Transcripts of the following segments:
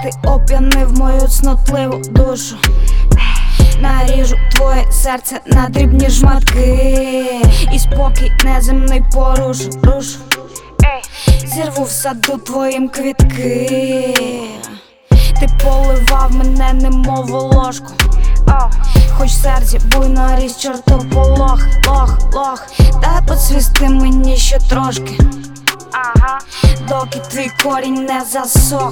Ти оп'янив мою цнотливу душу. Наріжу твоє серце на дрібні шматки, і спокій неземний порушу. Зірву в саду твоїм квітки. Ти поливав мене немов волошку, хоч в серці буйно ріс чортополох. Дай поцвісти мені ще трошки, доки твій корінь не засох.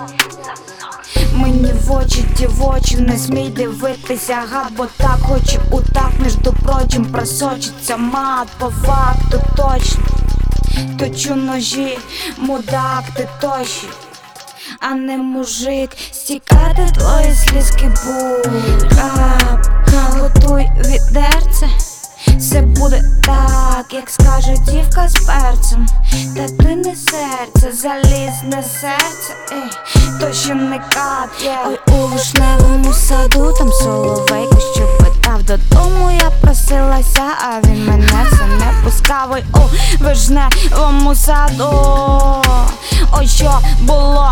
Мені в очі, дівочі, не смій дивитися, гад, бо так очі у так, між прочим, просочиться мат по факту точно. Точу ножі, мудак, ти тощий, а не мужик. Стікати твої слізки будуть. Крапка, готуй відерце. Все буде так, як скаже дівка з перцем. Та ти не серце, залізне серце, то ще не кат. Ой, у вишневому саду там соловейко щебетав. Додому я просилася, а він мене все не пускав. Ой, у вишневому саду, ой, що було.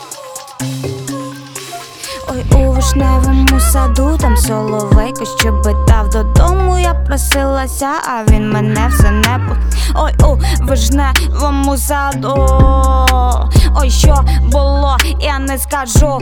Ой, у вишневому саду там соловейко щебетав. Додому я просилася, а він мене все не пускав. Ой, у вишневому саду, ой, що було, я не скажу.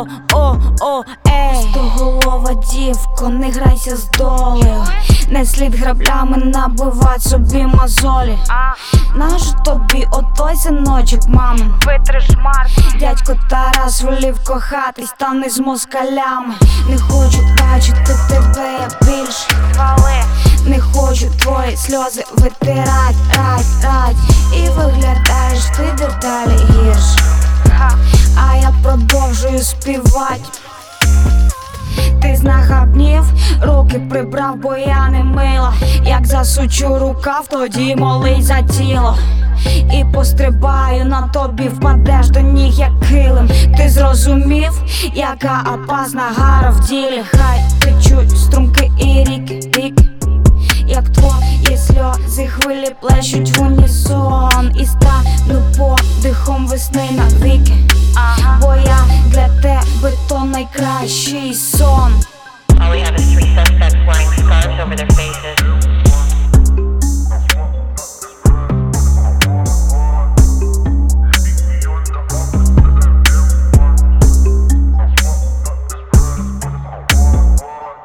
Стоголова дівко, не грайся з долею. Не слід граблями набивати собі мозолі. Нащо тобі отой синочок, мамин? Витри шмарки. Дядько Тарас волів кохатись, та не з москалями. Не хочу бачити тебе я більше. Вали. Не хочу твої сльози витирать, рать. І виглядаєш ти дедалі гірше, а я продовжую співать. Ти знахабнів, руки прибрав, бо я не мила. Як засучу рукав, тоді молись за тіло. І пострибаю на тобі, впадеш до ніг, як килим. Ти зрозумів, яка опасна гара в ділі. Хай течуть струмки і ріки, як твої сльози хвилі плещуть в унісон. І стану подихом весни навіки.